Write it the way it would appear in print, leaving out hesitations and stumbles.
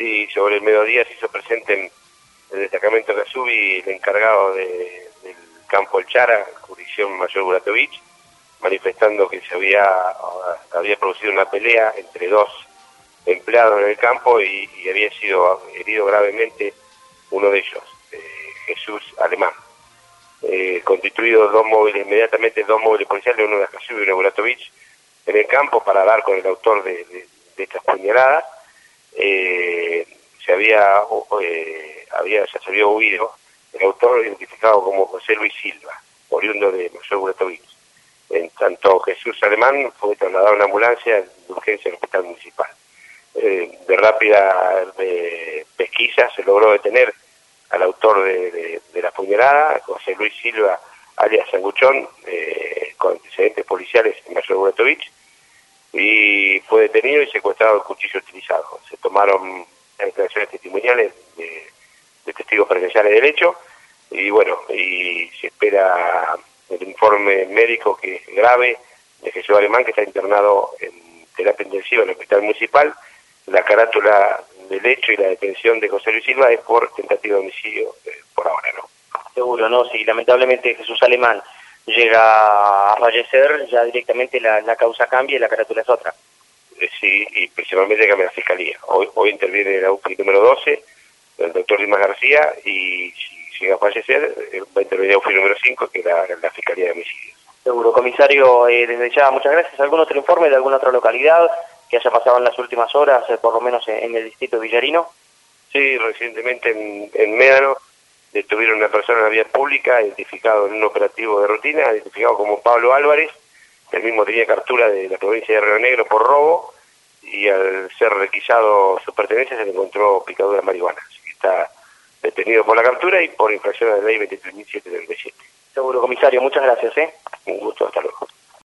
Sí, sobre el mediodía se hizo presente en el destacamento de Casubi el encargado del campo El Chara, jurisdicción Mayor Buratovich, manifestando que se había producido una pelea entre dos empleados en el campo y había sido herido gravemente uno de ellos, Jesús Alemán. Constituido inmediatamente dos móviles policiales, uno de Casubi y uno de Buratovich, en el campo para dar con el autor de estas puñaladas. Ya se había huido el autor, identificado como José Luis Silva, oriundo de Mayor Buratovich. En tanto, Jesús Alemán fue trasladado a una ambulancia de urgencia al hospital municipal. De rápida pesquisa se logró detener al autor de la puñalada, José Luis Silva, alias Sanguchón, con antecedentes policiales en Mayor Buratovich, y fue detenido y secuestrado el cuchillo utilizado. Se tomaron declaraciones testimoniales de testigos presenciales del hecho, y bueno, y se espera el informe médico que es grave de Jesús Alemán, que está internado en terapia intensiva en el hospital municipal. La carátula del hecho y la detención de José Luis Silva es por tentativa de homicidio, por ahora, ¿no? Seguro, ¿no? Si lamentablemente Jesús Alemán llega a fallecer, ya directamente la causa cambia y la carátula es otra. Sí, y principalmente cambia la Fiscalía. Hoy interviene la UPI número 12, el doctor Dimas García, y si llega a fallecer, va a intervenir la UPI número 5, que es la Fiscalía de Homicidios. Seguro. Comisario, desde ya, muchas gracias. ¿Algún otro informe de alguna otra localidad que haya pasado en las últimas horas, por lo menos en el distrito de Villarino? Sí, recientemente en Médano detuvieron a una persona en la vía pública, identificado en un operativo de rutina, identificado como Pablo Álvarez. El mismo tenía captura de la provincia de Río Negro por robo, y al ser requisado su pertenencia se le encontró picadura de marihuana. Así que está detenido por la captura y por infracción a la ley 23.737. Seguro, comisario. Muchas gracias. Un gusto, hasta